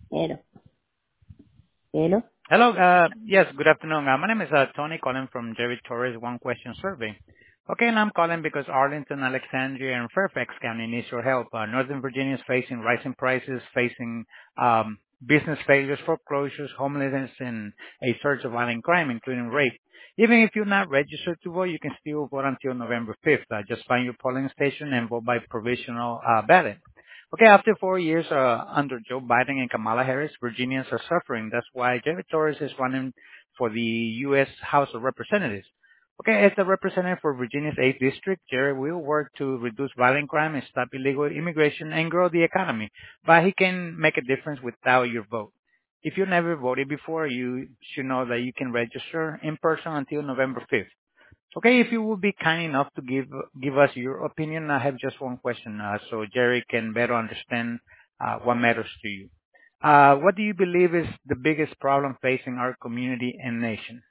Hello. Hello. Hello. Yes, good afternoon. My name is Tony calling from Jerry Torres One Question Survey. Okay, and I'm calling because Arlington, Alexandria, and Fairfax County needs your help. Northern Virginia is facing rising prices, facing business failures, foreclosures, homelessness, and a surge of violent crime, including rape. Even if you're not registered to vote, you can still vote until November 5th. Just find your polling station and vote by provisional ballot. Okay, after 4 years under Joe Biden and Kamala Harris, Virginians are suffering. That's why Jerry Torres is running for the U.S. House of Representatives. Okay, as the representative for Virginia's 8th District, Jerry will work to reduce violent crime and stop illegal immigration and grow the economy. But he can make a difference without your vote. If you never voted before, you should know that you can register in person until November 5th. Okay, if you would be kind enough to give us your opinion, I have just one question, so Jerry can better understand what matters to you. What do you believe is the biggest problem facing our community and nation?